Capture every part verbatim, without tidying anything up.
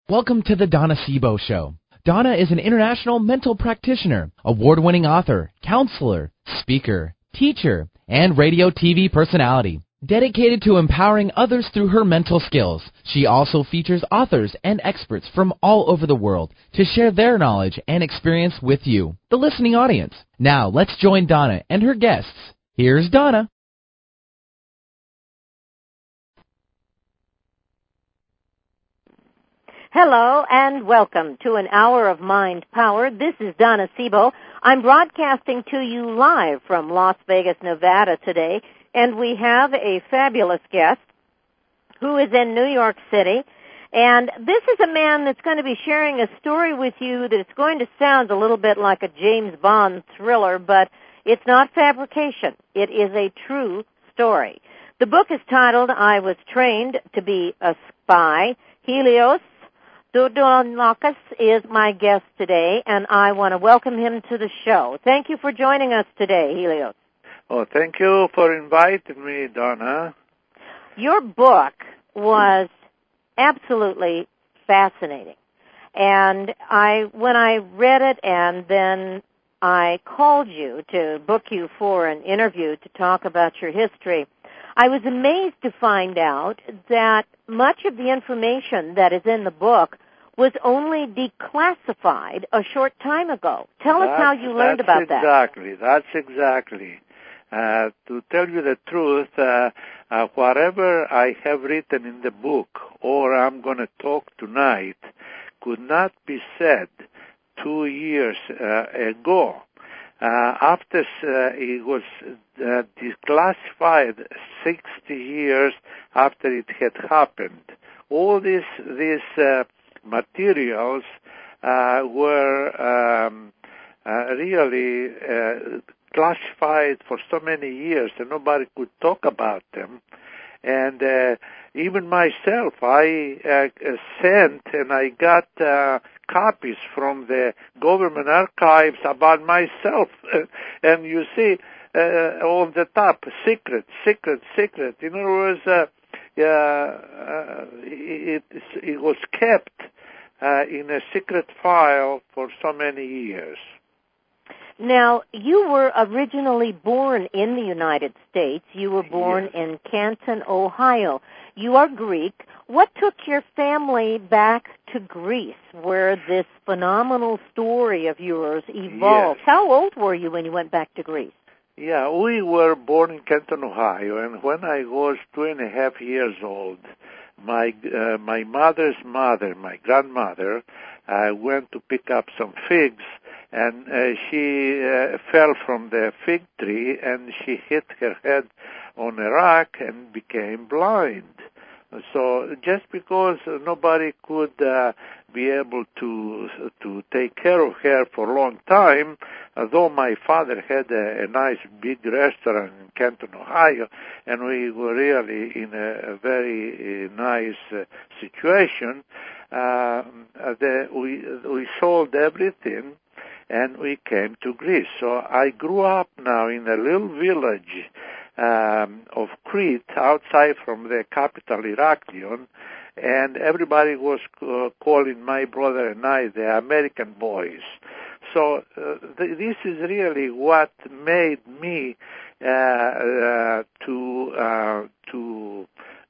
Welcome to the Donna Sebo Show. Donna is an international mental practitioner, award-winning author, counselor, speaker, teacher, and radio T V personality. Dedicated to empowering others through her mental skills, she also features authors and experts from all over the world to share their knowledge and experience with you, the listening audience. Now, let's join Donna and her guests. Here's Donna. Hello and welcome to an hour of Mind Power. This is Donna Sebo. I'm broadcasting to you live from Las Vegas, Nevada today, and we have a fabulous guest who is in New York City. And this is a man that's going to be sharing a story with you that's going to sound a little bit like a James Bond thriller, but it's not fabrication. It is a true story. The book is titled, I Was Trained to Be a Spy. Helios Doudonakis is my guest today, and I want to welcome him to the show. Thank you for joining us today, Helios. Oh, thank you for inviting me, Donna. Your book was absolutely fascinating. And I, when I read it and then I called you to book you for an interview to talk about your history, I was amazed to find out that much of the information that is in the book was only declassified a short time ago. Tell that's, us how you learned about exactly, that. That's exactly. Uh, to tell you the truth, uh, uh, whatever I have written in the book or I'm going to talk tonight could not be said two years uh, ago. Uh, after uh, it was uh, declassified sixty years after it had happened. All these, these uh, materials uh, were um, uh, really uh, classified for so many years and nobody could talk about them. And uh, even myself, I uh, sent and I got uh, copies from the government archives about myself. And you see uh, on the top, secret, secret, secret. In other words, uh, uh, uh, it, it was kept uh, in a secret file for so many years. Now, you were originally born in the United States. You were born yes. in Canton, Ohio. You are Greek. What took your family back to Greece, where this phenomenal story of yours evolved? Yes. How old were you when you went back to Greece? Yeah, we were born in Canton, Ohio, and when I was two and a half years old, my uh, my mother's mother, my grandmother, uh, went to pick up some figs, and uh, she uh, fell from the fig tree, and she hit her head on a rock and became blind. So just because nobody could uh, be able to to take care of her for a long time, although my father had a, a nice big restaurant in Canton, Ohio, and we were really in a, a very uh, nice uh, situation, uh, the, we we sold everything and we came to Greece. So I grew up now in a little village Um, of Crete, outside from the capital Heraklion, and everybody was uh, calling my brother and I the American boys. So uh, th- this is really what made me uh, uh, to uh, to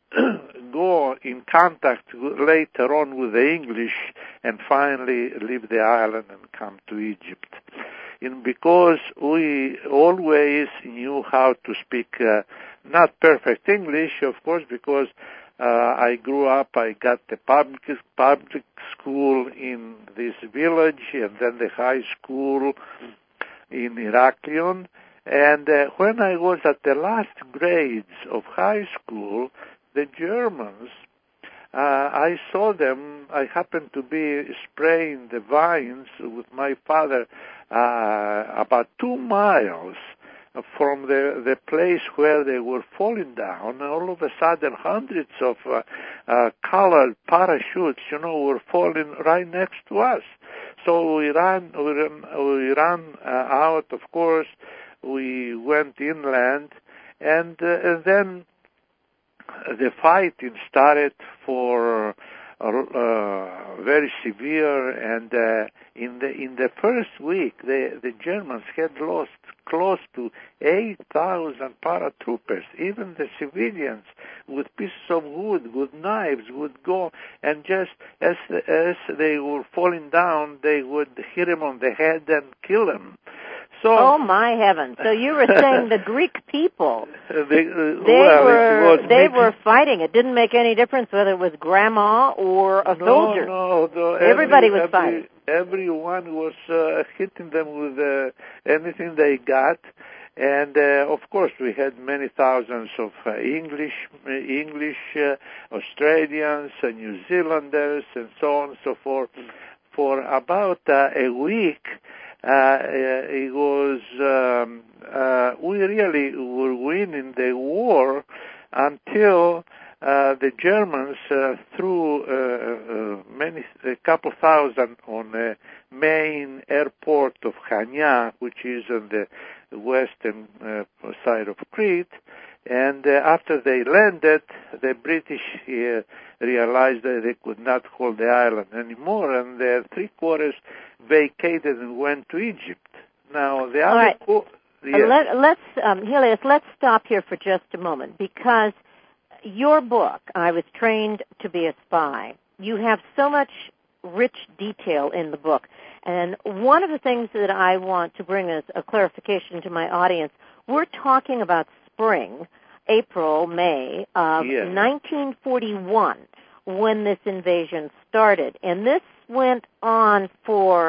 go in contact later on with the English and finally leave the island and come to Egypt. And because we always knew how to speak uh, not perfect English, of course, because uh, I grew up, I got the public public school in this village and then the high school in Heraklion. And uh, when I was at the last grades of high school, the Germans, uh, I saw them, I happened to be spraying the vines with my father uh, about two miles from the, the place where they were falling down, and all of a sudden hundreds of uh, uh, colored parachutes, you know, were falling right next to us. So we ran, we ran, we ran uh, out, of course, we went inland, and, uh, and then the fighting started for uh, very severe, and uh, in the in the first week, the the Germans had lost close to eight thousand paratroopers. Even the civilians, with pieces of wood, with knives, would go and just as as they were falling down, they would hit him on the head and kill him. So, oh my heavens! So you were saying the Greek people, they, uh, they well, were they maybe, were fighting. It didn't make any difference whether it was grandma or a no, soldier. No, no, everybody every, was every, fighting. Everyone was uh, hitting them with uh, anything they got, and uh, of course we had many thousands of uh, English, uh, English, uh, Australians, uh, New Zealanders, and so on and so forth. For about uh, a week. Uh, it was, um, uh, we really were winning the war until uh, the Germans uh, threw uh, uh, many, a couple thousand on the main airport of Chania, which is on the western uh, side of Crete. And uh, after they landed, the British uh, realized that they could not hold the island anymore, and the three quarters vacated and went to Egypt. Now, the other... Right. Co- yes. uh, let, let's, um, Helios, let's stop here for just a moment, because your book, I Was Trained to Be a Spy, you have so much rich detail in the book. And one of the things that I want to bring as a clarification to my audience, we're talking about spring, April, May of yes. nineteen forty-one, when this invasion started. And this went on for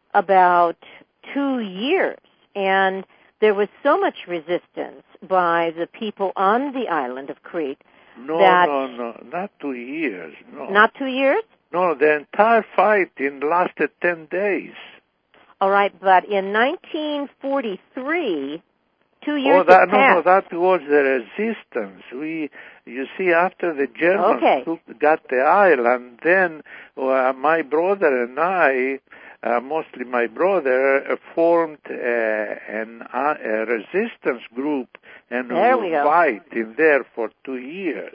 about two years. And there was so much resistance by the people on the island of Crete. No, that no, no, not two years, no. Not two years? No, the entire fighting lasted ten days. All right, but in nineteen forty-three, two years oh, that, had no, no, passed. that was the resistance. We, you see, after the Germans Okay. took, got the island, then uh, my brother and I, uh, mostly my brother, uh, formed uh, an, uh, a resistance group, and There we we were go. fighting there for two years.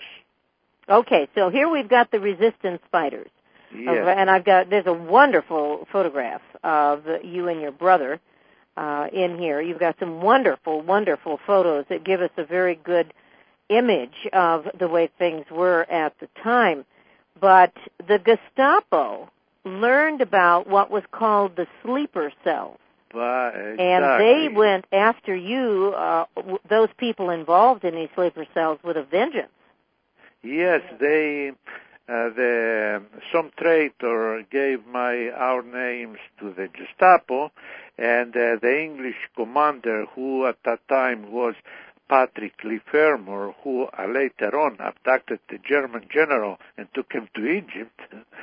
Okay, so here we've got the resistance fighters. Yes. Uh, and I've got, there's a wonderful photograph of you and your brother uh, in here. You've got some wonderful, wonderful photos that give us a very good image of the way things were at the time. But the Gestapo learned about what was called the sleeper cells. But, exactly. And they went after you, uh, w- those people involved in these sleeper cells, with a vengeance. Yes, they, uh, the, some traitor gave my, our names to the Gestapo, and uh, the English commander, who at that time was Patrick Lefermor, who uh, later on abducted the German general and took him to Egypt,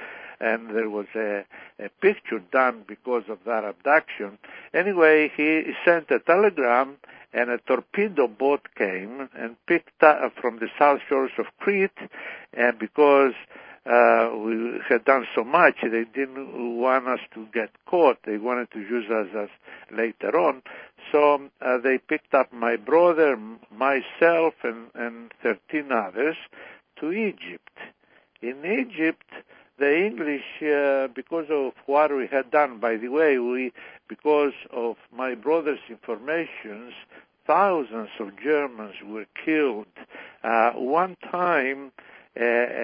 and there was a, a picture done because of that abduction. Anyway, he sent a telegram, and a torpedo boat came and picked up from the south shores of Crete, and because uh, we had done so much, they didn't want us to get caught. They wanted to use us as later on. So uh, they picked up my brother, myself, and, and thirteen others to Egypt. In Egypt, the English, uh, because of what we had done, by the way, we, because of my brother's informations, thousands of Germans were killed. Uh, one time, uh,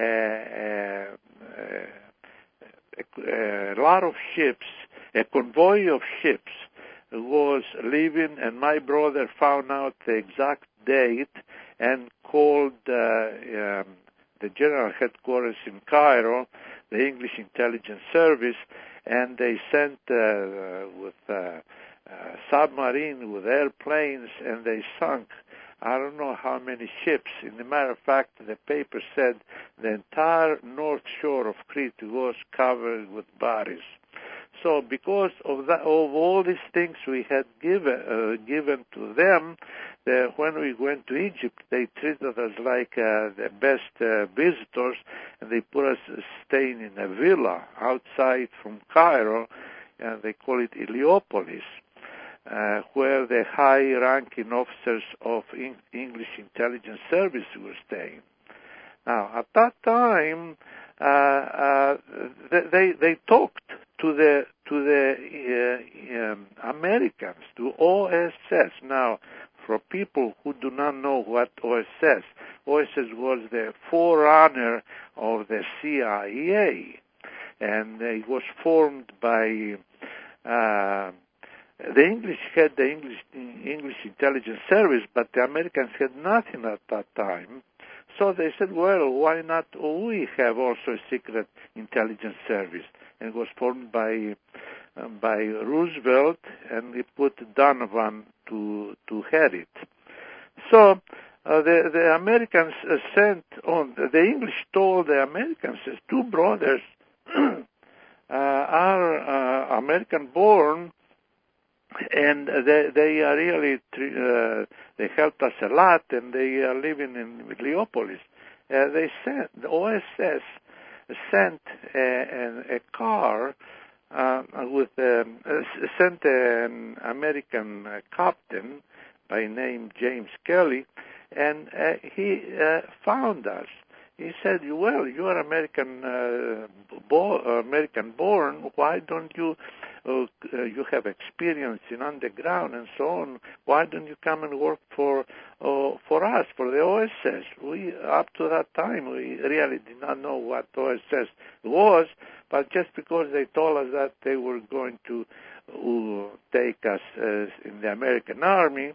uh, uh, a, a lot of ships, a convoy of ships was leaving, and my brother found out the exact date and called uh, um, the general headquarters in Cairo, the English intelligence service, and they sent uh, with uh, uh, submarine, with airplanes, and they sunk I don't know how many ships. In the matter of fact, the paper said the entire north shore of Crete was covered with bodies. So because of that, of all these things we had given uh, given to them, uh, when we went to Egypt, they treated us like uh, the best uh, visitors, and they put us staying in a villa outside from Cairo, and they call it Heliopolis, uh, where the high-ranking officers of English intelligence service were staying. Now, at that time, uh, uh, they they talked to the to the uh, um, Americans, to O S S. Now, for people who do not know what O S S, O S S was the forerunner of the C I A, and it was formed by uh, the English had the English English intelligence service, but the Americans had nothing at that time. So they said, well, why not we have also a secret intelligence service? And it was formed by uh, by Roosevelt, and he put Donovan to to head it. So uh, the the Americans uh, sent on the English told the Americans, his two brothers uh, are uh, American born, and they they are really uh, they helped us a lot, and they are living in Leopolis. Uh, they sent the O S S sent a, a, a car uh, with um, uh, sent an American uh, captain by name James Kelly, and uh, he uh, found us. He said, "Well, you are American uh, bo- American born. Why don't you? Uh, you have experience in underground and so on. Why don't you come and work for uh, for us, for the O S S?" We up to that time we really did not know what O S S was, but just because they told us that they were going to uh, take us uh, in the American Army.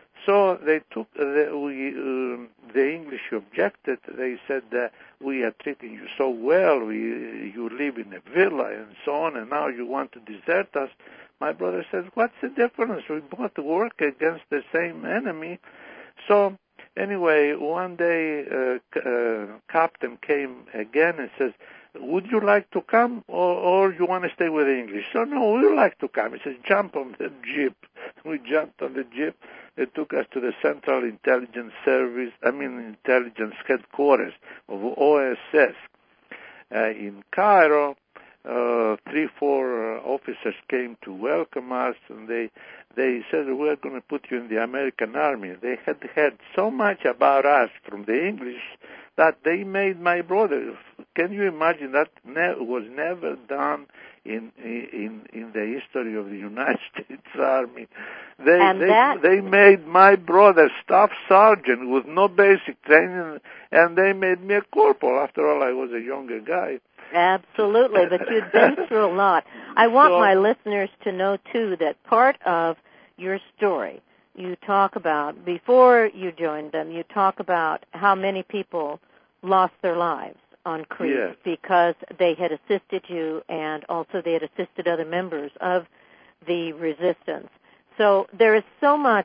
So they took uh, the, we, uh, the English objected. They said that we are treating you so well. We you live in a villa and so on, and now you want to desert us. My brother says, "What's the difference? We both work against the same enemy." So anyway, one day, uh, uh, Captain came again and says, "Would you like to come, or, or you want to stay with the English?" So no, we would like to come. He says, "Jump on the jeep." We jumped on the jeep. They took us to the Central Intelligence Service, I mean Intelligence Headquarters of O S S uh, in Cairo. Uh, three, four uh, officers came to welcome us, and they they said, "We're going to put you in the American Army." They had heard so much about us from the English that they made my brother. Can you imagine that ne- was never done in in in the history of the United States Army? They and they that... they made my brother staff sergeant with no basic training, and they made me a corporal. After all, I was a younger guy. Absolutely, but you'd been through a lot. I want So, my listeners to know, too, that part of your story, you talk about, before you joined them, you talk about how many people lost their lives on Crete yes. because they had assisted you, and also they had assisted other members of the resistance. So there is so much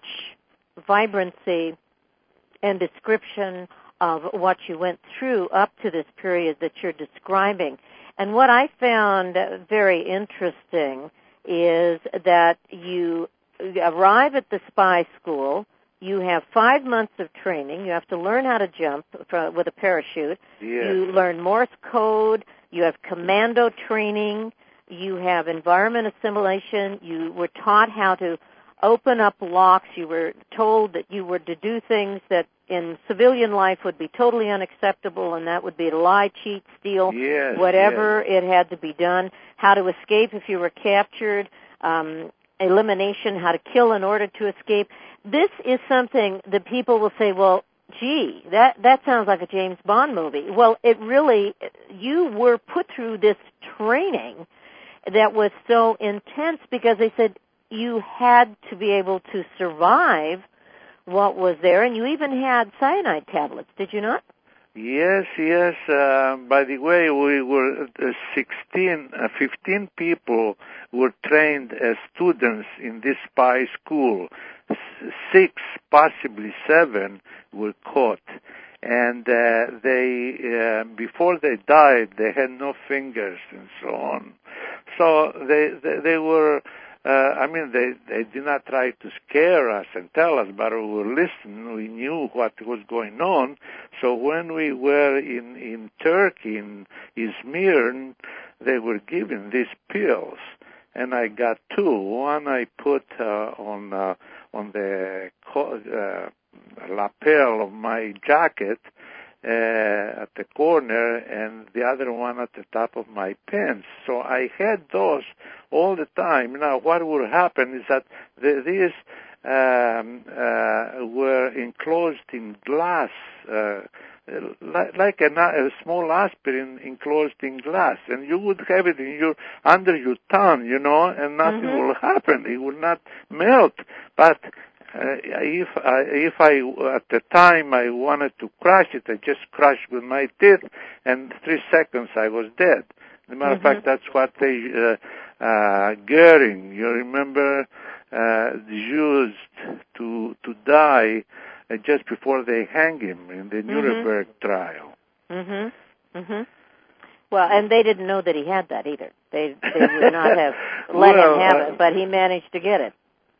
vibrancy and description of what you went through up to this period that you're describing. And what I found very interesting is that you arrive at the spy school, you have five months of training, you have to learn how to jump with a parachute, yes. you learn Morse code, you have commando training, you have environment assimilation, you were taught how to open up locks, you were told that you were to do things that in civilian life would be totally unacceptable, and that would be to lie, cheat, steal, yes, whatever yes. it had to be done, how to escape if you were captured, um, elimination, how to kill in order to escape. This is something that people will say, well, gee, that, that sounds like a James Bond movie. Well, it really, you were put through this training that was so intense because they said you had to be able to survive what was there, and you even had cyanide tablets, did you not? Yes, yes. Uh, by the way, we were uh, sixteen, uh, fifteen people were trained as students in this spy school. S- six, possibly seven, were caught. And uh, they, uh, before they died, they had no fingers and so on. So they, they, they were... Uh, I mean, they, they did not try to scare us and tell us, but we were listening. We knew what was going on. So when we were in, in Turkey, in Izmir, they were giving these pills, and I got two. One I put uh, on uh, on the co- uh, lapel of my jacket, uh, at the corner and the other one at the top of my pants. So I had those all the time. Now, what would happen is that the, these um, uh, were enclosed in glass, uh, like, like a, a small aspirin enclosed in glass, and you would have it in your under your tongue, you know, and nothing Mm-hmm. will happen. It will not melt. But uh, if I, if I at the time I wanted to crush it, I just crushed with my teeth, and three seconds I was dead. As a matter of Mm-hmm. fact, that's what they uh, uh, Goering, you remember, uh, used to to die uh, just before they hang him in the Mm-hmm. Nuremberg trial. Mm-hmm. Mm-hmm. Well, and they didn't know that he had that either. They they would not have let well, him have uh, it, but he managed to get it.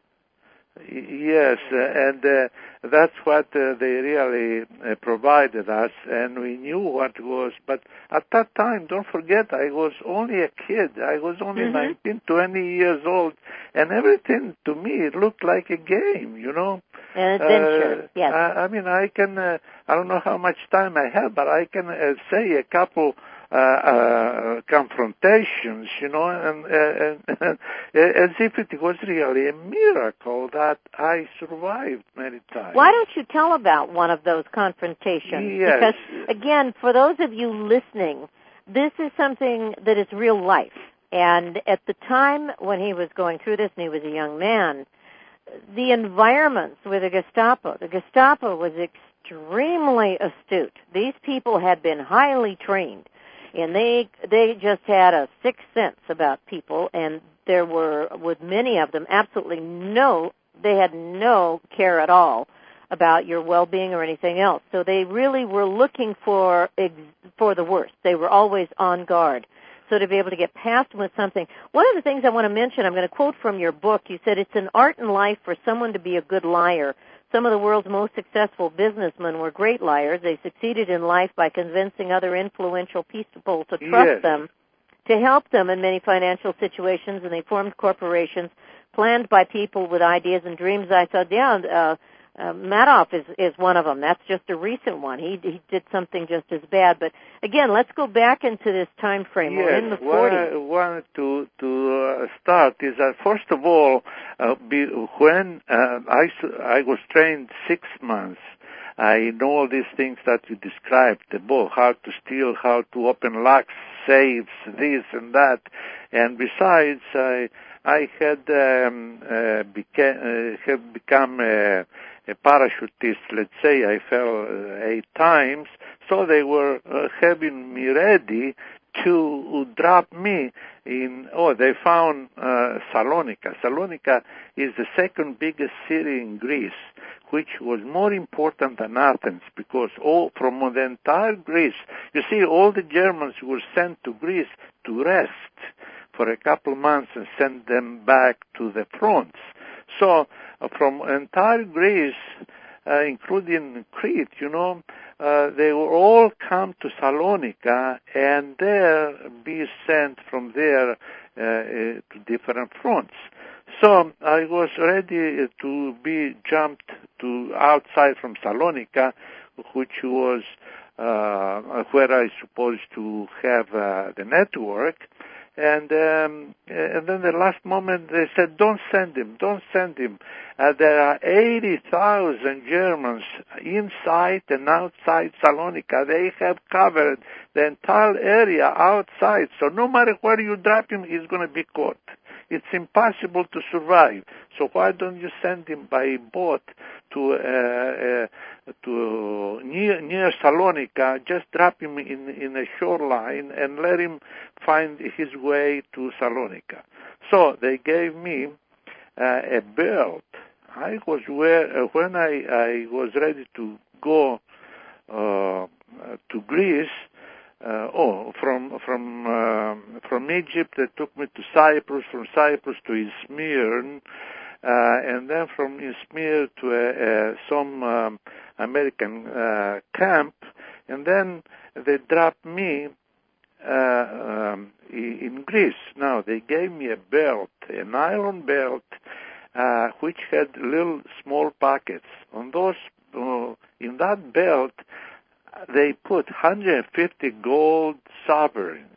Yes, uh, and uh, that's what uh, they really uh, provided us, and we knew what was. But at that time, don't forget, I was only a kid. I was only Mm-hmm. nineteen, twenty years old, and everything to me it looked like a game, you know. An adventure, Uh, yes. I, I mean, I can. Uh, I don't know how much time I have, but I can uh, say a couple. Uh, uh, confrontations, you know, and, uh, and, and as if it was really a miracle that I survived many times. Why don't you tell about one of those confrontations? Yes. Because, again, for those of you listening, this is something that is real life. And at the time when he was going through this, and he was a young man, the environments with the Gestapo, the Gestapo was extremely astute. These people had been highly trained. And they they just had a sixth sense about people, and there were, with many of them, absolutely no, they had no care at all about your well-being or anything else. So they really were looking for for the worst. They were always on guard. So to be able to get past with something. One of the things I want to mention, I'm going to quote from your book. You said, it's an art in life for someone to be a good liar. Some of the world's most successful businessmen were great liars. They succeeded in life by convincing other influential people to trust Yes. them, to help them in many financial situations, and they formed corporations planned by people with ideas and dreams. I thought, yeah, uh, uh, Madoff is, is one of them. That's just a recent one. He, he did something just as bad. But, again, let's go back into this time frame. Yes, We're in the what forties. I wanted to to uh, start is that first of all, uh, be, when uh, I I was trained six months, I know all these things that you described, the book, how to steal, how to open locks, safes, this and that, and besides, I I had um, uh, beca- uh, have become a, a parachutist. Let's say I fell uh, eight times. So they were uh, having me ready to drop me in, oh, they found uh, Salonika. Salonika is the second biggest city in Greece, which was more important than Athens, because all from the entire Greece, you see, all the Germans were sent to Greece to rest for a couple of months and send them back to the fronts. So uh, from entire Greece, uh, including Crete, you know, uh, they will all come to Salonika and there be sent from there uh, uh, to different fronts. So I was ready to be jumped to outside from Salonika, which was uh, where I supposed to have uh, the network. And um, and then the last moment they said, don't send him, don't send him. Uh, there are eighty thousand Germans inside and outside Salonika. They have covered the entire area outside. So no matter where you drop him, he's going to be caught. It's impossible to survive. So why don't you send him by boat to uh, uh, to near near Salonika? Just drop him in in a shoreline and let him find his way to Salonika. So they gave me uh, a belt. I was where uh, when I I was ready to go uh, to Greece. Uh, oh, from from uh, from Egypt, they took me to Cyprus. From Cyprus to Izmir, uh, and then from Izmir to uh, uh, some um, American uh, camp, and then they dropped me uh, um, in Greece. Now they gave me a belt, a nylon belt, uh, which had little small pockets. On those, uh, in that belt, they put one hundred fifty gold sovereigns.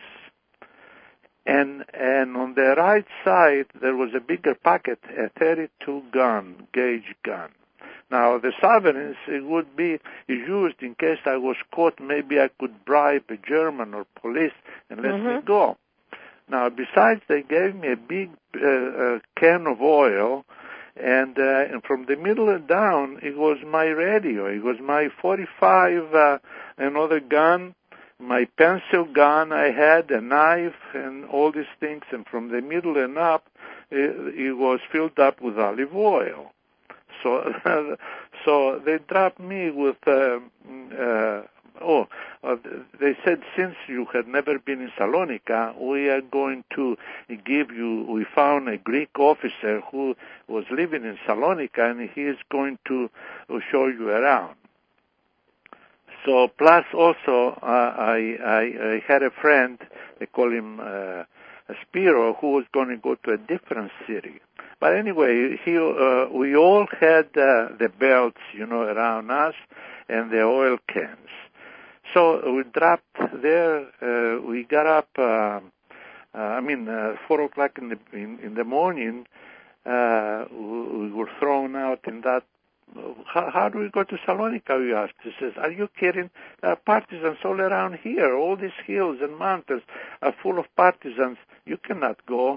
And and on the right side, there was a bigger pocket, a thirty-two gun, gauge gun. Now, the sovereigns, it would be used in case I was caught. Maybe I could bribe a German or police and let mm-hmm. me go. Now, besides, they gave me a big uh, uh, can of oil, and, uh, and from the middle and down, it was my radio. It was my forty-five, uh, another gun, my pencil gun I had, a knife, and all these things. And from the middle and up, it, it was filled up with olive oil. So, so they dropped me with, uh, uh, oh, uh, they said, since you had never been in Salonika, we are going to give you, we found a Greek officer who was living in Salonika, and he is going to show you around. So, plus also, uh, I, I, I had a friend, they call him uh, Spiro, who was going to go to a different city. But anyway, he, uh, we all had uh, the belts, you know, around us and the oil cans. So we dropped there. Uh, we got up. Uh, uh, I mean, uh, four o'clock in the in, in the morning. Uh, we were thrown out in that. How, how do we go to Salonika? We asked. He says, "Are you kidding? There are partisans all around here. All these hills and mountains are full of partisans. You cannot go."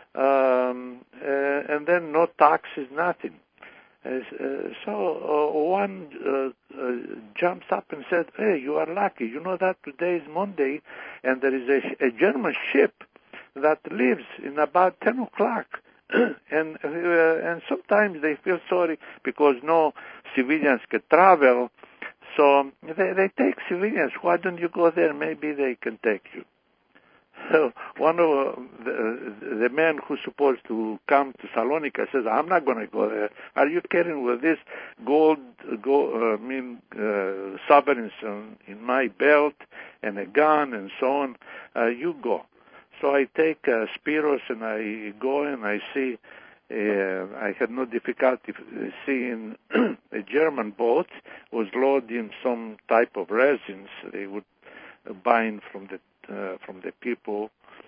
Um, uh, and then no taxes, nothing. Uh, so uh, one uh, uh, jumps up and said, "Hey, you are lucky. You know that today is Monday, and there is a, a German ship that leaves in about ten o'clock." and uh, and sometimes they feel sorry because no civilians can travel, so they, they take civilians. Why don't you go there? Maybe they can take you. So one of uh, the, the men who's supposed to come to Salonika says, "I'm not going to go there. Are you kidding? With this gold, gold uh, I mean, uh, sovereigns in, in my belt and a gun and so on, uh, you go." So I take uh, Spiros and I go and I see, uh, I had no difficulty seeing a German boat was loading some type of resins they would bind from the Uh, from the people,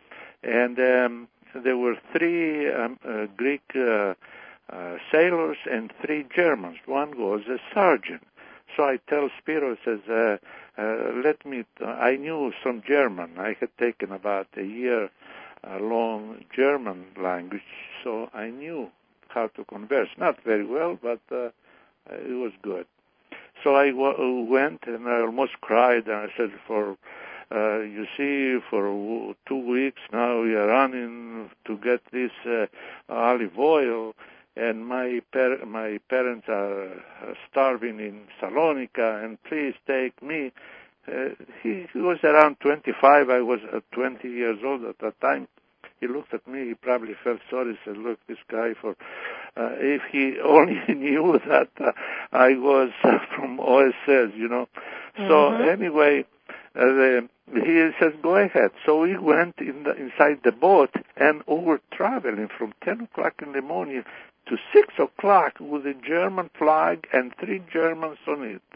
and um, there were three um, uh, Greek uh, uh, sailors and three Germans. One was a sergeant. So I tell Spiro, says, uh, uh, let me, t- I knew some German. I had taken about a year uh, long German language, so I knew how to converse. Not very well, but uh, it was good. So I w- went and I almost cried, and I said, for Uh, you see, for two weeks now we are running to get this uh, olive oil, and my par- my parents are uh, starving in Salonika, and please take me. Uh, he, he was around twenty-five. I was uh, twenty years old at that time. He looked at me. He probably felt sorry. He said, "Look, this guy, for uh, if he only knew that uh, I was uh, from O S S, you know." Mm-hmm. So anyway. Uh, the, he says, "Go ahead." So we went in the, inside the boat, and we were traveling from ten o'clock in the morning to six o'clock with a German flag and three Germans on it.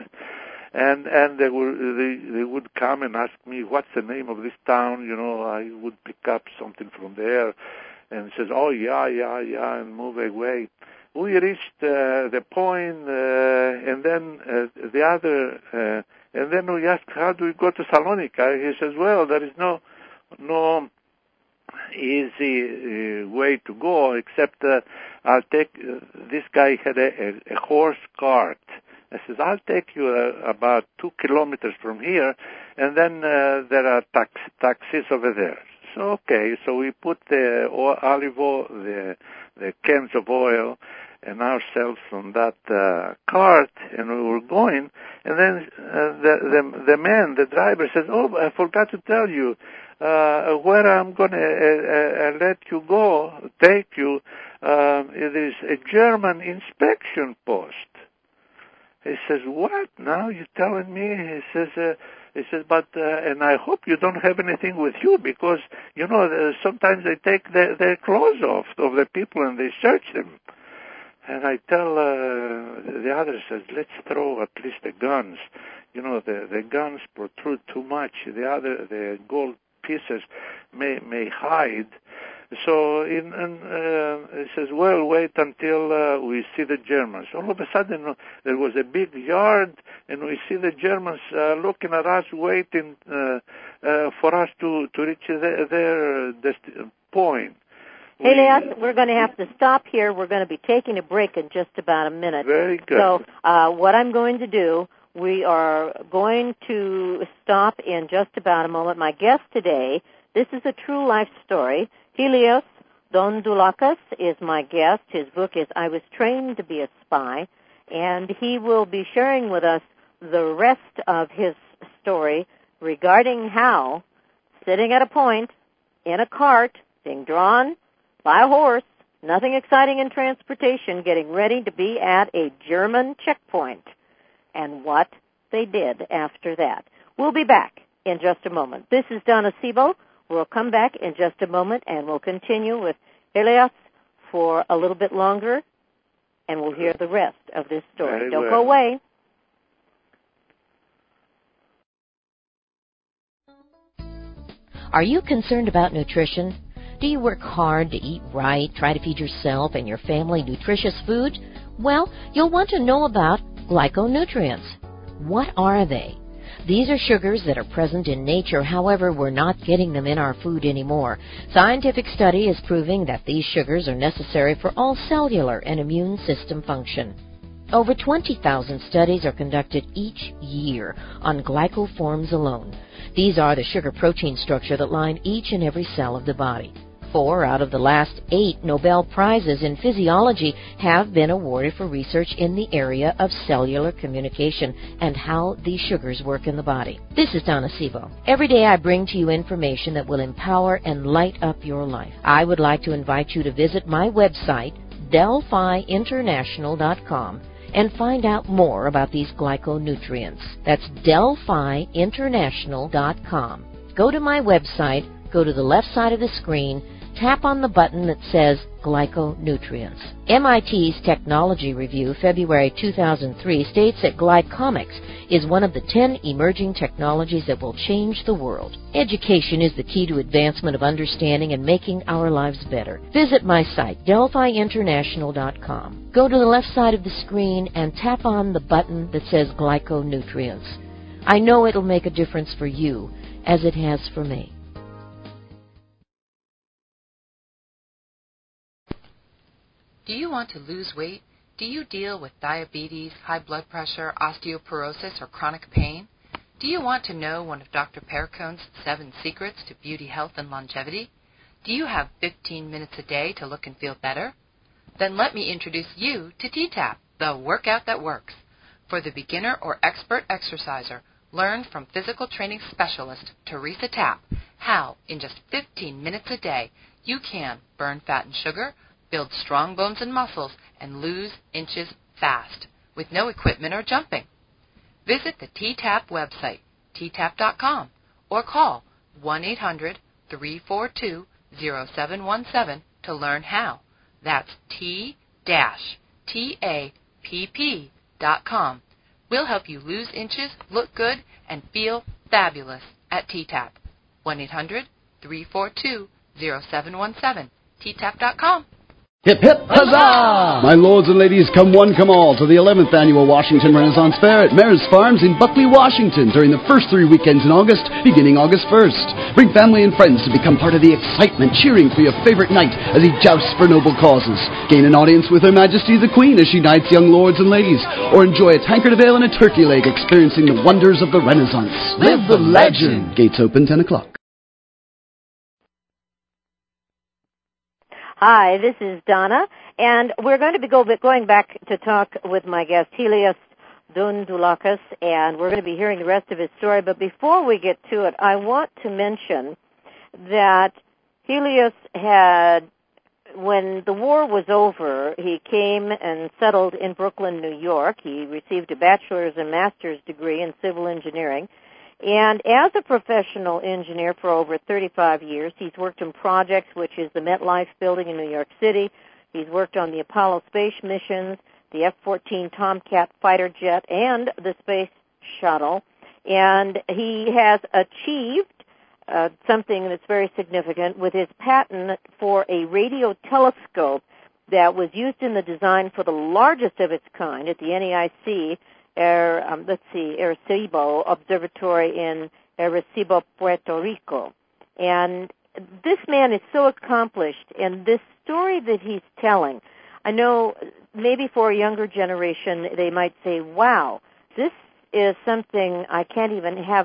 And and they were they, they would come and ask me, "What's the name of this town?" You know, I would pick up something from there, and says, "Oh yeah, yeah, yeah," and move away. We reached uh, the point, uh, and then uh, the other. Uh, And then we asked, "How do we go to Salonika?" He says, "Well, there is no no easy uh, way to go except uh, I'll take." Uh, this guy had a, a, a horse cart. I says, "I'll take you uh, about two kilometers from here, and then uh, there are tax, taxis over there." So okay, so we put the olive oil, the the cans of oil, and ourselves on that uh, cart, and we were going. And then uh, the, the the man, the driver, says, "Oh, I forgot to tell you uh, where I'm going to uh, uh, let you go, take you. Uh, it is a German inspection post." He says, "What? Now you're telling me?" He says. Uh, He says, "But uh, and I hope you don't have anything with you, because you know uh, sometimes they take their, their clothes off of the people and they search them." And I tell uh, the other says, "Let's throw at least the guns." you know, the, the guns protrude too much. The other, the gold pieces may may hide. So in, and, uh, he says, well, wait until uh, we see the Germans. All of a sudden, uh, there was a big yard, and we see the Germans uh, looking at us, waiting uh, uh, for us to, to reach their, their desti- point. Hey, Elias, we're going to have to stop here. We're going to be taking a break in just about a minute. Very good. So uh, what I'm going to do, we are going to stop in just about a moment. My guest today, this is a true life story. Helios Dondulakis is my guest. His book is I Was Trained to Be a Spy, and he will be sharing with us the rest of his story regarding how sitting at a point in a cart, being drawn by a horse, nothing exciting in transportation, getting ready to be at a German checkpoint, and what they did after that. We'll be back in just a moment. This is Donna Sebo. We'll come back in just a moment, and we'll continue with Elias for a little bit longer, and we'll hear the rest of this story. Very Don't well. go away. Are you concerned about nutrition? Do you work hard to eat right, try to feed yourself and your family nutritious food? Well, you'll want to know about glyconutrients. What are they? These are sugars that are present in nature, however, we're not getting them in our food anymore. Scientific study is proving that these sugars are necessary for all cellular and immune system function. Over twenty thousand studies are conducted each year on glycoforms alone. These are the sugar-protein structure that line each and every cell of the body. Four out of the last eight Nobel Prizes in physiology have been awarded for research in the area of cellular communication and how these sugars work in the body. This is Donna Sebo. Every day I bring to you information that will empower and light up your life. I would like to invite you to visit my website, Delphi International dot com, and find out more about these glyconutrients. That's Delphi International dot com. Go to my website, go to the left side of the screen, tap on the button that says Glyconutrients. M I T's Technology Review, February two thousand three, states that glycomics is one of the ten emerging technologies that will change the world. Education is the key to advancement of understanding and making our lives better. Visit my site, Delphi International dot com. Go to the left side of the screen and tap on the button that says Glyconutrients. I know it'll make a difference for you, as it has for me. Do you want to lose weight? Do you deal with diabetes, high blood pressure, osteoporosis, or chronic pain? Do you want to know one of Doctor Perricone's seven secrets to beauty, health, and longevity? Do you have fifteen minutes a day to look and feel better? Then let me introduce you to T TAP, the workout that works. For the beginner or expert exerciser, learn from physical training specialist Teresa Tapp how, in just fifteen minutes a day, you can burn fat and sugar, build strong bones and muscles, and lose inches fast, with no equipment or jumping. Visit the T TAP website, T tap dot com, or call one eight hundred, three four two, zero seven one seven to learn how. That's T T A P P dot com. We'll help you lose inches, look good, and feel fabulous at T TAP. one eight hundred, three four two, zero seven one seven, T tap dot com. Hip, hip, huzzah! My lords and ladies, come one, come all to the eleventh Annual Washington Renaissance Fair at Mares Farms in Buckley, Washington during the first three weekends in August, beginning August first. Bring family and friends to become part of the excitement, cheering for your favorite knight as he jousts for noble causes. Gain an audience with Her Majesty the Queen as she knights young lords and ladies, or enjoy a tankard of ale and a turkey leg experiencing the wonders of the Renaissance. Live the legend! Gates open ten o'clock. Hi, this is Donna, and we're going to be go, going back to talk with my guest, Helios Dondulakis, and we're going to be hearing the rest of his story. But before we get to it, I want to mention that Helios had, when the war was over, he came and settled in Brooklyn, New York. He received a bachelor's and master's degree in civil engineering. And as a professional engineer for over thirty-five years, he's worked in projects, which is the MetLife building in New York City. He's worked on the Apollo space missions, the F fourteen Tomcat fighter jet, and the Space shuttle, and he has achieved uh, something that's very significant with his patent for a radio telescope that was used in the design for the largest of its kind at the N E I C, Air, um, let's see, Arecibo Observatory in Arecibo, Puerto Rico. And this man is so accomplished, and this story that he's telling, I know maybe for a younger generation they might say, wow, this is something I can't even have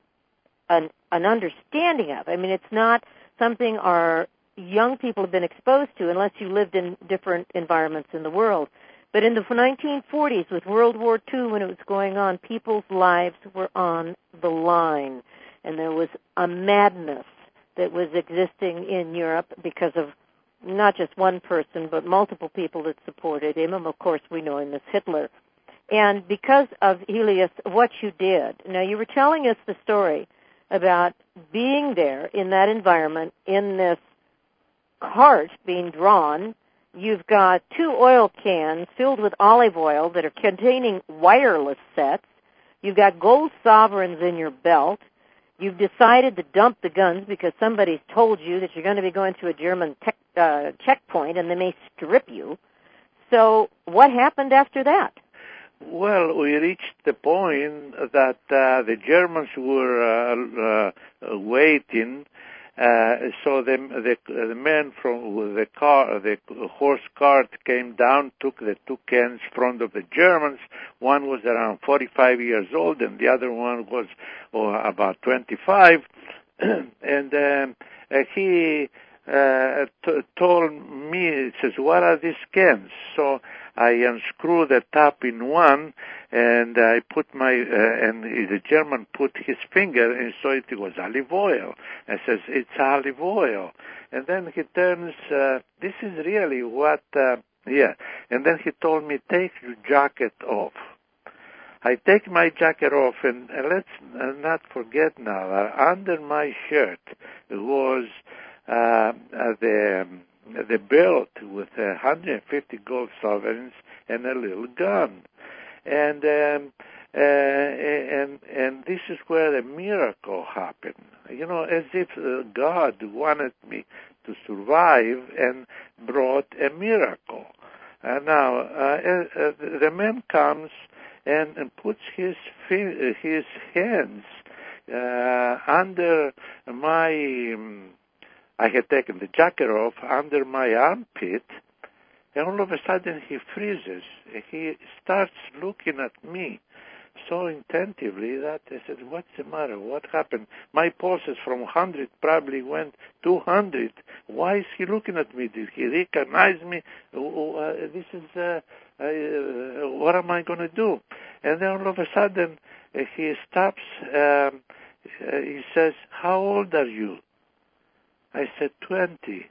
an, an understanding of. I mean, it's not something our young people have been exposed to unless you lived in different environments in the world. But in the nineteen forties, with World War Two, when it was going on, people's lives were on the line. And there was a madness that was existing in Europe because of not just one person, but multiple people that supported him. And, of course, we know him as Hitler. And because of, Helios, what you did, now you were telling us the story about being there in that environment, in this cart being drawn. You've got two oil cans filled with olive oil that are containing wireless sets. You've got gold sovereigns in your belt. You've decided to dump the guns because somebody's told you that you're going to be going to a German tech, uh, checkpoint and they may strip you. So what happened after that? Well, we reached the point that uh, the Germans were uh, uh, waiting. Uh, so the, the the men from the car, the horse cart came down, took the two cans in front of the Germans. One was around forty-five years old, and the other one was oh, about twenty-five. and um, uh, he uh, t- told me, he says, "What are these cans?" So I unscrewed the top in one, and I put my, uh, and the German put his finger and saw it was olive oil. And says, "It's olive oil." And then he turns, uh, this is really what, uh, yeah. And then he told me, "Take your jacket off." I take my jacket off, and, and let's uh, not forget now, uh, under my shirt was uh, uh, the... Um, the belt with one hundred fifty gold sovereigns and a little gun. And um, uh, and and this is where the miracle happened. You know, as if uh, God wanted me to survive and brought a miracle. Uh, now, uh, uh, the man comes and, and puts his fin- his hands uh, under my... Um, I had taken the jacket off under my armpit, and all of a sudden he freezes. He starts looking at me so attentively that I said, "What's the matter? What happened?" My pulses from one hundred probably went two hundred. Why is he looking at me? Did he recognize me? Oh, uh, this is, uh, uh, what am I going to do? And then all of a sudden uh, he stops. Um, uh, he says, "How old are you?" I said, twenty.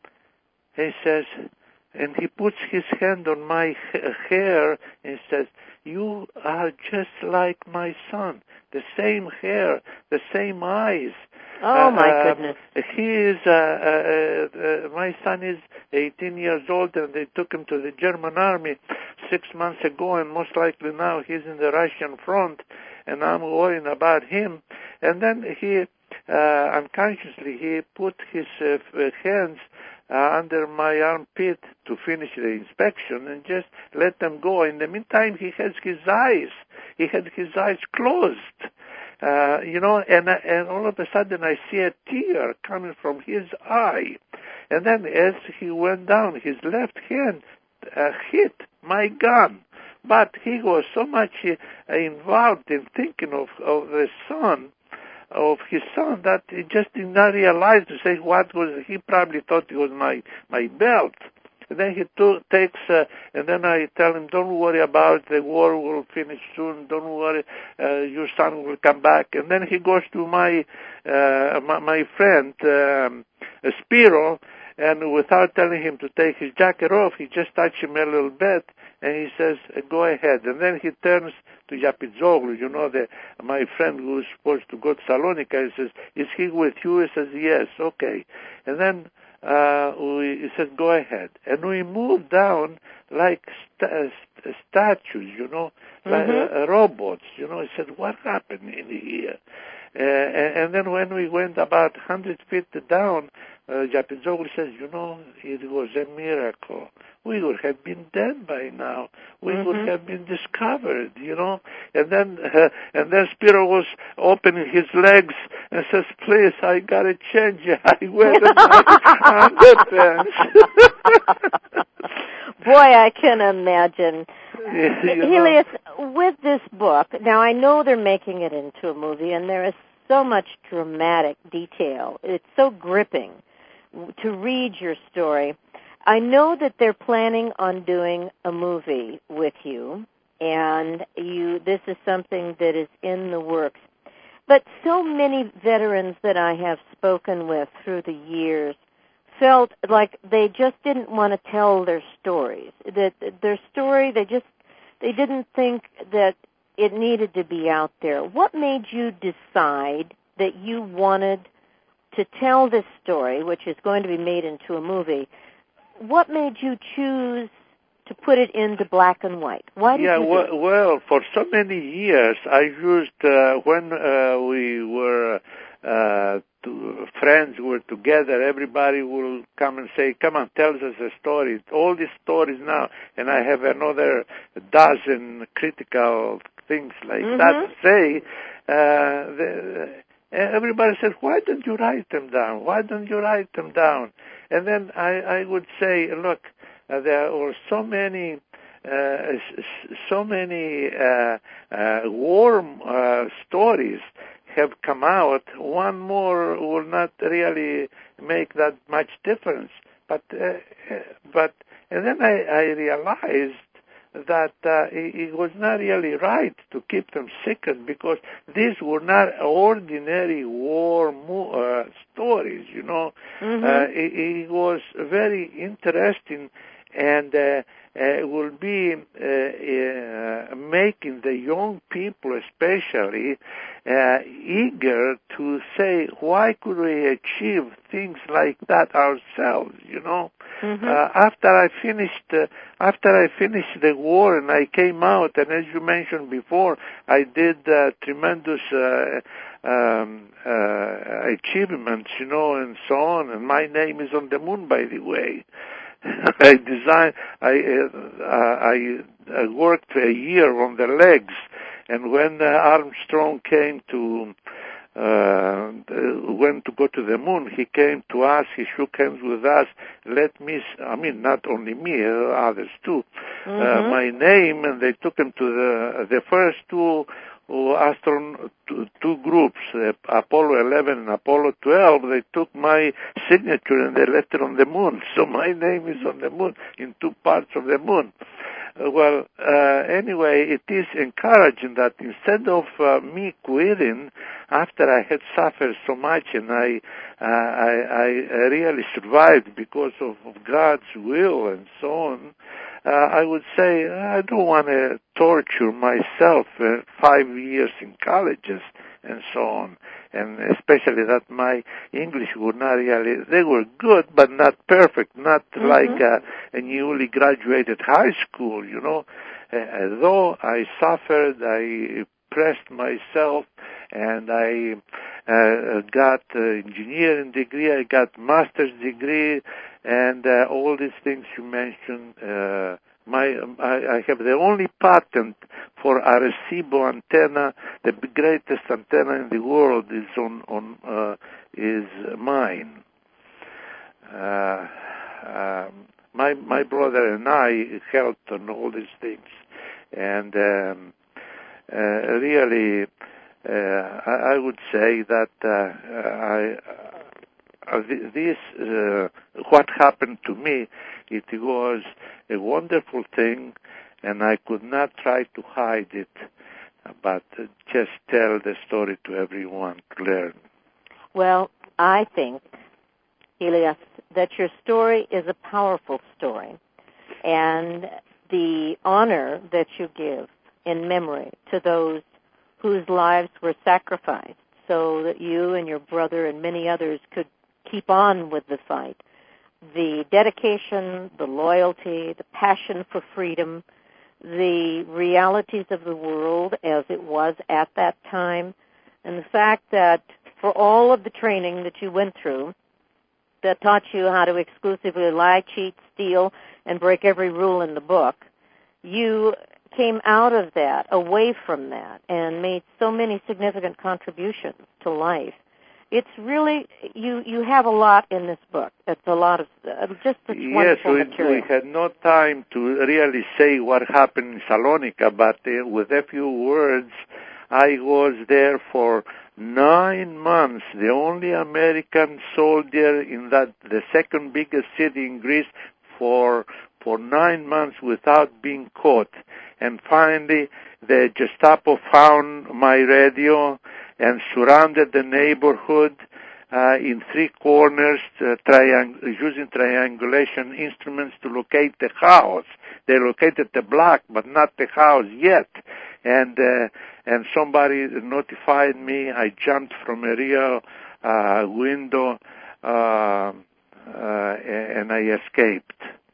He says, and he puts his hand on my hair and says, "You are just like my son. The same hair, the same eyes." Oh, my uh, goodness. He is, uh, uh, uh, my son is eighteen years old, and they took him to the German army six months ago, and most likely now he's in the Russian front, and I'm worrying about him. And then he, uh, unconsciously, he put his uh, hands uh, under my armpit to finish the inspection and just let them go. In the meantime, he has his eyes. He had his eyes closed. Uh, you know, and and all of a sudden I see a tear coming from his eye. And then as he went down, his left hand uh, hit my gun. But he was so much uh, involved in thinking of, of the son, of his son, that he just did not realize to say what was, he probably thought it was my, my belt. And then he took, takes, uh, and then I tell him, "Don't worry about it, the war will finish soon, don't worry, uh, your son will come back." And then he goes to my, uh, my, my friend, um, Spiro, and without telling him to take his jacket off, he just touched him a little bit, and he says, "Go ahead." And then he turns to Yapizoglu, you know, the, my friend who was supposed to go to Salonika, he says, "Is he with you?" He says, "Yes." "Okay." And then uh, we he said, go ahead. And we moved down like st- st- statues, you know, like Mm-hmm. uh, robots. You know, he said, what happened in here? Uh, and, and then when we went about one hundred feet down, uh, Japinzoglu says, you know, it was a miracle. We would have been dead by now. We Mm-hmm. would have been discovered, you know. And then, uh, and then Spiro was opening his legs and says, please, I gotta change it. I went on the fence. Boy, I can imagine. You know. Helios, with this book, now I know they're making it into a movie, and there is so much dramatic detail. It's so gripping to read your story. I know that they're planning on doing a movie with you, and you. This is something that is in the works. But so many veterans that I have spoken with through the years felt like they just didn't want to tell their stories. That their story, they just they didn't think that it needed to be out there. What made you decide that you wanted to tell this story, which is going to be made into a movie? What made you choose to put it into black and white? Why did yeah, you do well, it? well, for so many years, I used, uh, when uh, we were uh, to, friends were together, everybody will come and say, come on, tell us a story. All these stories now, and I have another dozen critical things like Mm-hmm. that to say. Uh, the, everybody said, why don't you write them down? Why don't you write them down? And then I, I would say, look, uh, there were so many Uh, so many uh, uh, war uh, stories have come out. One more will not really make that much difference. But uh, but and then I, I realized that uh, it, it was not really right to keep them secret, because these were not ordinary war mo- uh, stories. You know, Mm-hmm. uh, it, it was very interesting, and uh, uh, will be uh, uh, making the young people especially uh, eager to say, why could we achieve things like that ourselves, you know? Mm-hmm. Uh, after I finished, uh, after I finished the war and I came out, and as you mentioned before, I did uh, tremendous uh, um, uh, achievements, you know, and so on, and my name is on the moon, by the way. I designed, I, uh, I, I worked a year on the legs, and when uh, Armstrong came to, uh, went to go to the moon, he came to us, he shook hands with us, let me, I mean, not only me, uh, others too, Mm-hmm. uh, my name, and they took him to the, the first two Astron, two, two groups, uh, Apollo eleven and Apollo twelve, they took my signature and they left it on the moon. So my name is on the moon, in two parts of the moon. Uh, well, uh, anyway, it is encouraging that instead of uh, me quitting after I had suffered so much, and I, uh, I, I really survived because of, of God's will and so on, Uh, I would say I don't want to torture myself uh, five years in colleges and so on, and especially that my English would not really, they were good, but not perfect, not Mm-hmm. like a, a newly graduated high school, you know. Uh, though I suffered, I pressed myself, and I uh, got uh, engineering degree, I got master's degree, and uh, all these things you mentioned. Uh, my, I, I have the only patent for Arecibo antenna. The greatest antenna in the world is on on uh, is mine. Uh, um, my my brother and I helped on all these things, and um, uh, really, uh, I, I would say that uh, I. Uh, this, uh, what happened to me, it was a wonderful thing, and I could not try to hide it, but just tell the story to everyone to learn. Well, I think, Helios, that your story is a powerful story, and the honor that you give in memory to those whose lives were sacrificed so that you and your brother and many others could keep on with the fight. the dedication, the loyalty, the passion for freedom, the realities of the world as it was at that time, and the fact that for all of the training that you went through that taught you how to exclusively lie, cheat, steal, and break every rule in the book, you came out of that, away from that, and made so many significant contributions to life. It's really, you you have a lot in this book. It's a lot of, uh, just such yes, wonderful we, material. we had no time to really say what happened in Salonika, but uh, with a few words, I was there for nine months, the only American soldier in that, the second biggest city in Greece, for for nine months without being caught. And finally, the Gestapo found my radio and surrounded the neighborhood uh, in three corners, uh, triang- using triangulation instruments to locate the house. They located the block, but not the house yet. And uh, and somebody notified me. I jumped from a rear uh, window uh, uh, and I escaped.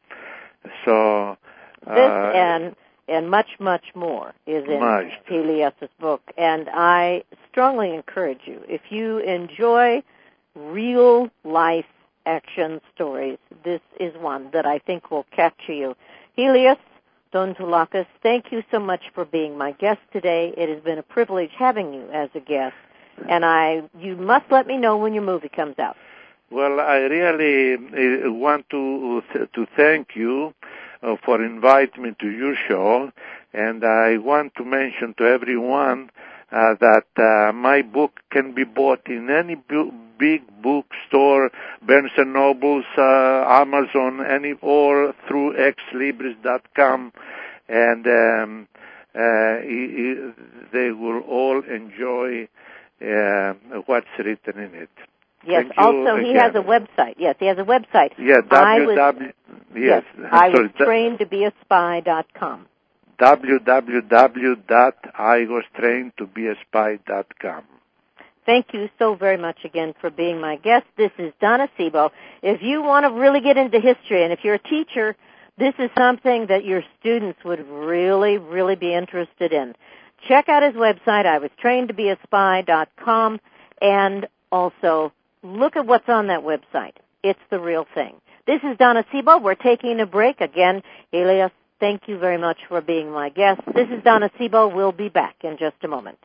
So uh, this and and much, much more is in much. Helios's book. And I strongly encourage you, if you enjoy real life action stories, this is one that I think will capture you. Helios Dontoulakis, thank you so much for being my guest today. It has been a privilege having you as a guest. And I, you must let me know when your movie comes out. Well, I really uh, want to th- to thank you uh, for inviting me to your show, and I want to mention to everyone uh, that uh, my book can be bought in any bu- big bookstore, Barnes and Nobles, uh, Amazon, any or through ex libris dot com, and um, uh, he, he, they will all enjoy uh, what's written in it. Yes, Thank also you he again. has a website. Yes, he has a website. Yeah, I w, was, w, yes, yes, I sorry, was trained to be a spy dot com. w w w dot i was trained to be a spy dot com. Thank you so very much again for being my guest. This is Donna Sebo. If you want to really get into history, and if you're a teacher, this is something that your students would really, really be interested in. Check out his website, I was trained to be a spy dot com, and also look at what's on that website. It's the real thing. This is Donna Sebo. We're taking a break. Again, Helios, thank you very much for being my guest. This is Donna Sebo. We'll be back in just a moment.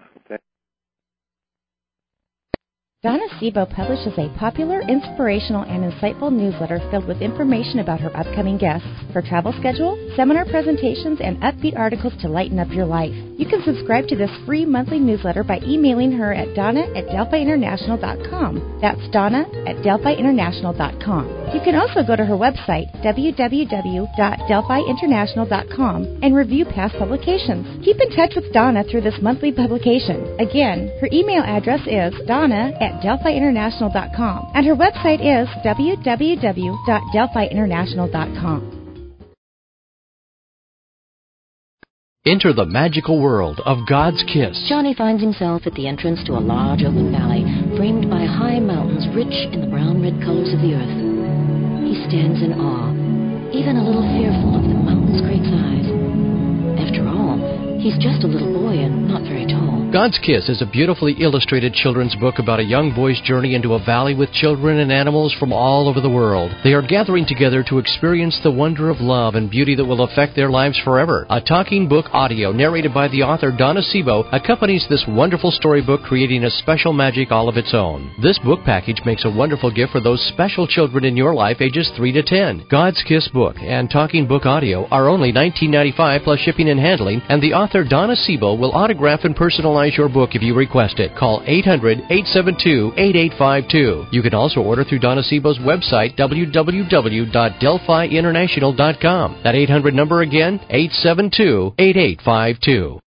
Donna Sebo publishes a popular, inspirational, and insightful newsletter filled with information about her upcoming guests, her travel schedule, seminar presentations, and upbeat articles to lighten up your life. You can subscribe to this free monthly newsletter by emailing her at donna at delphi international dot com. That's donna at delphi international dot com. You can also go to her website, w w w dot delphi international dot com, and review past publications. Keep in touch with Donna through this monthly publication. Again, her email address is donna at delphi international dot com, and her website is w w w dot delphi international dot com. Enter the magical world of God's Kiss. Johnny finds himself at the entrance to a large open valley, framed by high mountains rich in the brown-red colors of the earth. He stands in awe, even a little fearful of the mountain's great size. After all, he's just a little boy and not very tall. God's Kiss is a beautifully illustrated children's book about a young boy's journey into a valley with children and animals from all over the world. They are gathering together to experience the wonder of love and beauty that will affect their lives forever. A talking book audio narrated by the author Donna Sebo accompanies this wonderful storybook, creating a special magic all of its own. This book package makes a wonderful gift for those special children in your life ages three to ten. God's Kiss book and talking book audio are only nineteen ninety-five dollars plus shipping and handling, and the author Donna Sebo will autograph and personalize your book if you request it. Call eight hundred, eight seven two, eight eight five two. You can also order through Donna Sebo's website, w w w dot delphi international dot com. That eight hundred number again, eight seven two, eight eight five two.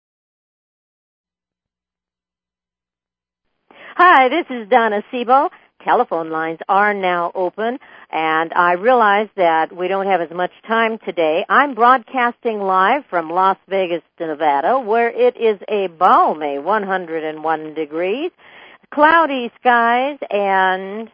Hi, this is Donna Sebo. Telephone lines are now open, and I realize that we don't have as much time today. I'm broadcasting live from Las Vegas, Nevada, where it is a balmy one hundred one degrees, cloudy skies, and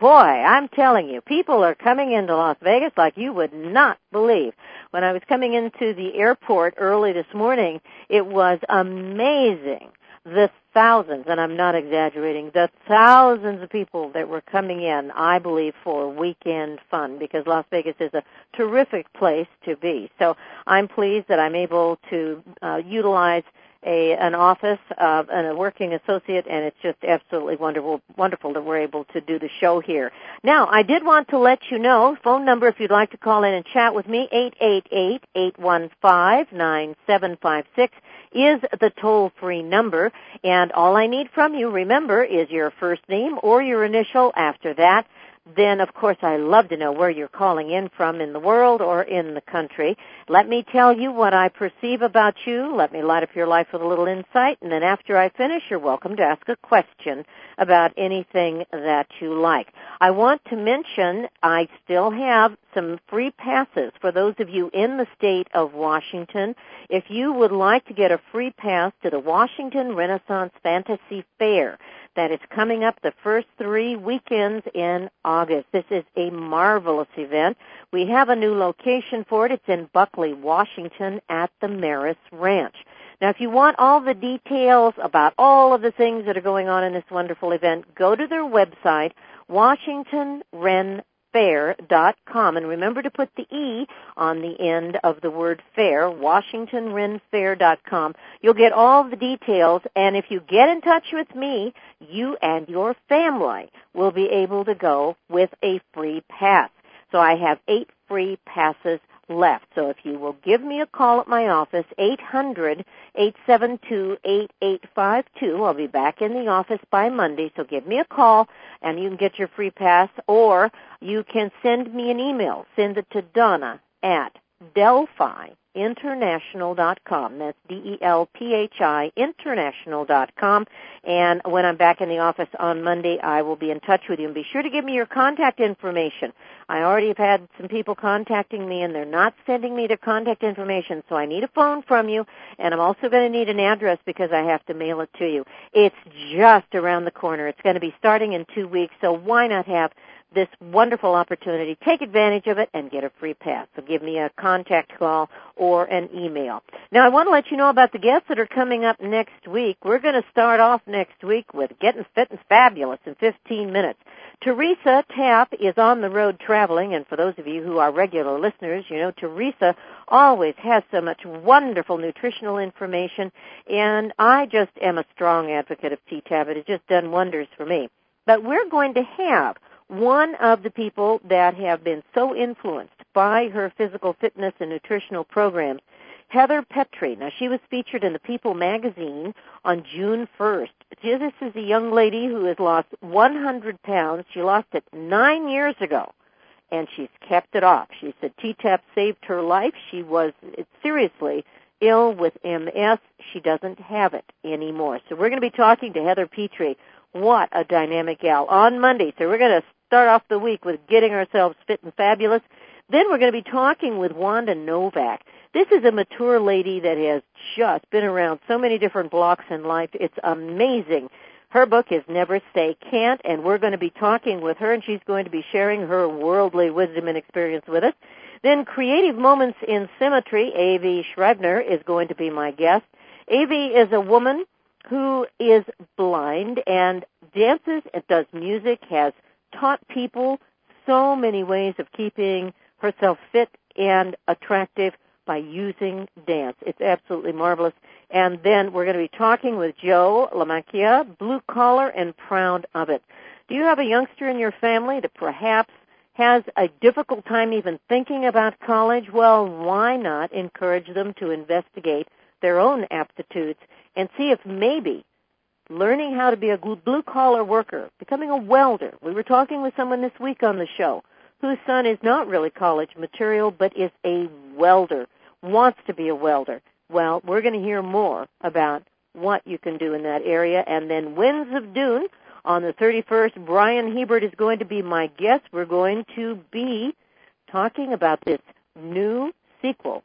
boy, I'm telling you, people are coming into Las Vegas like you would not believe. When I was coming into the airport early this morning, it was amazing. The thousands, and I'm not exaggerating, the thousands of people that were coming in, I believe, for weekend fun, because Las Vegas is a terrific place to be. So I'm pleased that I'm able to uh, utilize a an office of and a working associate, and it's just absolutely wonderful wonderful that we're able to do the show here. Now, I did want to let you know, phone number if you'd like to call in and chat with me, eight eight eight, eight one five, nine seven five six is the toll-free number, and all I need from you, remember, is your first name or your initial. After that, then, of course, I love to know where you're calling in from in the world or in the country. Let me tell you what I perceive about you. Let me light up your life with a little insight. And then after I finish, you're welcome to ask a question about anything that you like. I want to mention I still have some free passes for those of you in the state of Washington. If you would like to get a free pass to the Washington Renaissance Fantasy Fair, that is coming up the first three weekends in August. This is a marvelous event. We have a new location for it. It's in Buckley, Washington at the Maris Ranch. Now, if you want all the details about all of the things that are going on in this wonderful event, go to their website, Washington Ren Fair dot com, and remember to put the E on the end of the word fair, Washington Ren Fair dot com. You'll get all the details, and if you get in touch with me, you and your family will be able to go with a free pass. So I have eight free passes left. So if you will give me a call at my office, eight hundred, eight seven two, eight eight five two. I'll be back in the office by Monday, so give me a call and you can get your free pass, or you can send me an email. Send it to Donna at Delphi International dot com. That's D E L P H I International dot com. And when I'm back in the office on Monday, I will be in touch with you. And be sure to give me your contact information. I already have had some people contacting me, and they're not sending me their contact information, so I need a phone from you, and I'm also going to need an address because I have to mail it to you. It's just around the corner. It's going to be starting in two weeks, so why not have this wonderful opportunity? Take advantage of it and get a free pass. So give me a contact call or an email. Now, I want to let you know about the guests that are coming up next week. We're going to start off next week with Getting Fit and Fabulous in fifteen minutes. Teresa Tapp is on the road traveling, and for those of you who are regular listeners, you know Teresa always has so much wonderful nutritional information, and I just am a strong advocate of T T A B. It has just done wonders for me. But we're going to have one of the people that have been so influenced by her physical fitness and nutritional programs, Heather Petrie. Now, she was featured in the People magazine on June first. This is a young lady who has lost one hundred pounds. She lost it nine years ago, and she's kept it off. She said T T A B saved her life. She was seriously ill with M S. She doesn't have it anymore. So we're going to be talking to Heather Petrie. What a dynamic gal. On Monday, so we're going to start off the week with getting ourselves fit and fabulous. Then we're going to be talking with Wanda Novak. This is a mature lady that has just been around so many different blocks in life. It's amazing. Her book is Never Say Can't, and we're going to be talking with her, and she's going to be sharing her worldly wisdom and experience with us. Then Creative Moments in Symmetry, Avi Schreibner is going to be my guest. Avi is a woman who is blind and dances and does music, has taught people so many ways of keeping herself fit and attractive by using dance. It's absolutely marvelous. And then we're going to be talking with Joe Lamacchia, blue collar and proud of it. Do you have a youngster in your family that perhaps has a difficult time even thinking about college? Well, why not encourage them to investigate their own aptitudes and see if maybe learning how to be a blue-collar worker, becoming a welder. We were talking with someone this week on the show whose son is not really college material but is a welder, wants to be a welder. Well, we're going to hear more about what you can do in that area. And then Winds of Dune on the thirty-first, Brian Hebert is going to be my guest. We're going to be talking about this new sequel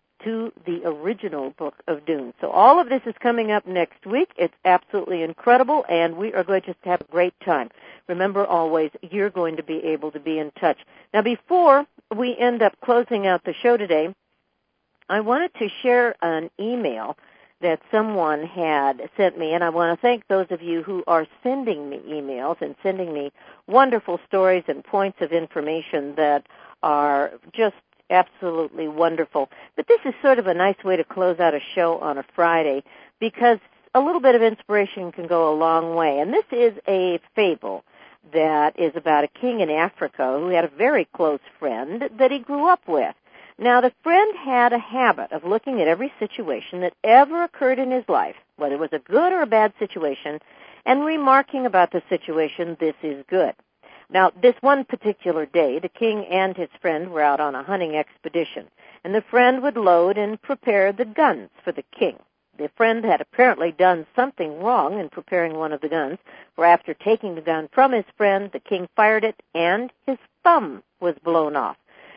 to the original book of Dune. So all of this is coming up next week. It's absolutely incredible, and we are going to just have a great time. remember always, you're going to be able to be in touch. Now, before we end up closing out the show today, I wanted to share an email that someone had sent me, and I want to thank those of you who are sending me emails and sending me wonderful stories and points of information that are just absolutely wonderful. But this is sort of a nice way to close out a show on a Friday, because a little bit of inspiration can go a long way. And this is a fable that is about a king in Africa who had a very close friend that he grew up with. Now, the friend had a habit of looking at every situation that ever occurred in his life, whether it was a good or a bad situation, and remarking about the situation, this is good. Now, this one particular day, the king and his friend were out on a hunting expedition, and the friend would load and prepare the guns for the king. The friend had apparently done something wrong in preparing one of the guns, for after taking the gun from his friend, the king fired it, and his thumb was blown off.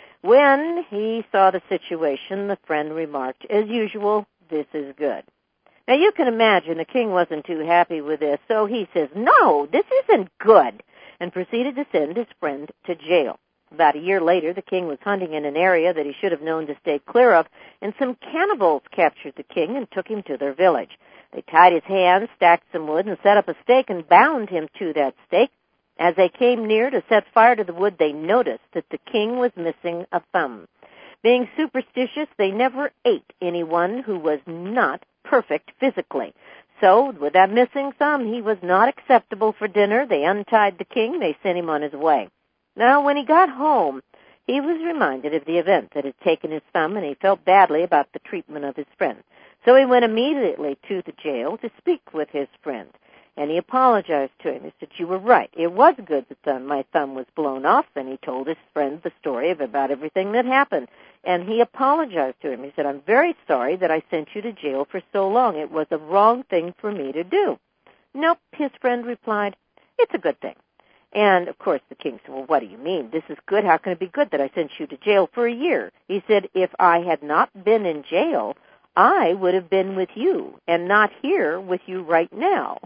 When he saw the situation, the friend remarked, as usual, this is good. Now, you can imagine the king wasn't too happy with this, so he says, no, this isn't good, and proceeded to send his friend to jail. About a year later, the king was hunting in an area that he should have known to stay clear of, and some cannibals captured the king and took him to their village. They tied his hands, stacked some wood, and set up a stake and bound him to that stake. As they came near to set fire to the wood, they noticed that the king was missing a thumb. Being superstitious, they never ate anyone who was not perfect physically. So, with that missing thumb, he was not acceptable for dinner. They untied the king. They sent him on his way. Now, when he got home, he was reminded of the event that had taken his thumb, and he felt badly about the treatment of his friend. So he went immediately to the jail to speak with his friend. And he apologized to him. He said, you were right. It was good that my thumb was blown off. And he told his friend the story of about everything that happened. And he apologized to him. He said, I'm very sorry that I sent you to jail for so long. It was a wrong thing for me to do. Nope, his friend replied, it's a good thing. And, of course, the king said, well, what do you mean? This is good. How can it be good that I sent you to jail for a year? He said, if I had not been in jail, I would have been with you and not here with you right now.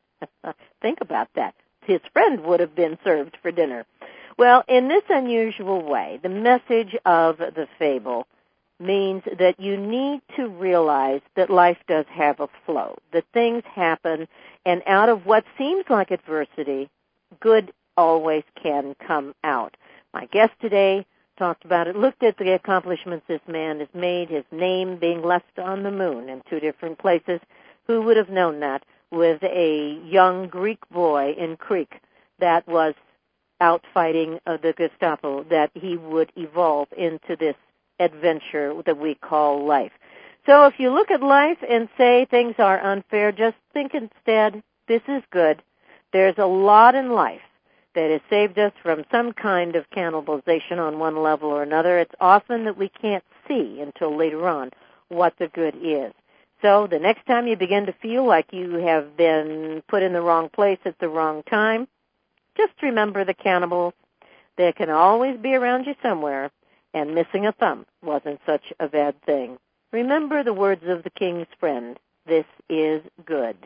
Think about that. His friend would have been served for dinner. Well, in this unusual way, the message of the fable means that you need to realize that life does have a flow, that things happen, and out of what seems like adversity, good always can come out. My guest today talked about it, looked at the accomplishments this man has made, his name being left on the moon in two different places. Who would have known that? With a young Greek boy in Crete that was out fighting uh, the Gestapo, that he would evolve into this adventure that we call life. So if you look at life and say things are unfair, just think instead, this is good. There's a lot in life that has saved us from some kind of cannibalization on one level or another. It's often that we can't see until later on what the good is. So the next time you begin to feel like you have been put in the wrong place at the wrong time, just remember the cannibals. They can always be around you somewhere, and missing a thumb wasn't such a bad thing. Remember the words of the king's friend, this is good.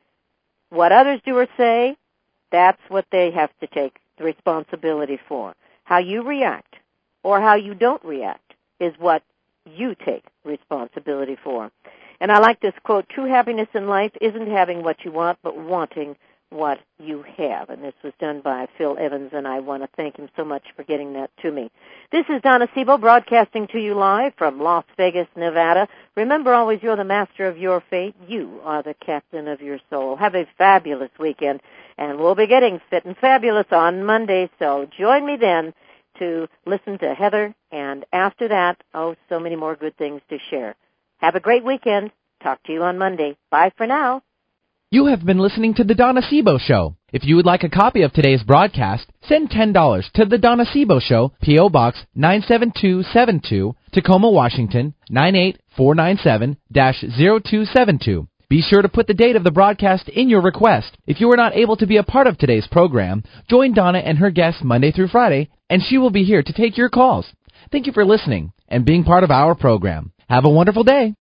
What others do or say, that's what they have to take the responsibility for. How you react or how you don't react is what you take responsibility for. And I like this quote, true happiness in life isn't having what you want, but wanting what you have. And this was done by Phil Evans, and I want to thank him so much for getting that to me. This is Donna Sebo broadcasting to you live from Las Vegas, Nevada. Remember always, you're the master of your fate. You are the captain of your soul. Have a fabulous weekend, and we'll be getting fit and fabulous on Monday, so join me then to listen to Heather, and after that, oh, so many more good things to share. Have a great weekend. Talk to you on Monday. Bye for now. You have been listening to The Donna Sebo Show. If you would like a copy of today's broadcast, send ten dollars to The Donna Sebo Show, P O. Box nine seven two seven two, Tacoma, Washington, nine eight four nine seven dash zero two seven two. Be sure to put the date of the broadcast in your request. If you are not able to be a part of today's program, join Donna and her guests Monday through Friday, and she will be here to take your calls. Thank you for listening and being part of our program. Have a wonderful day.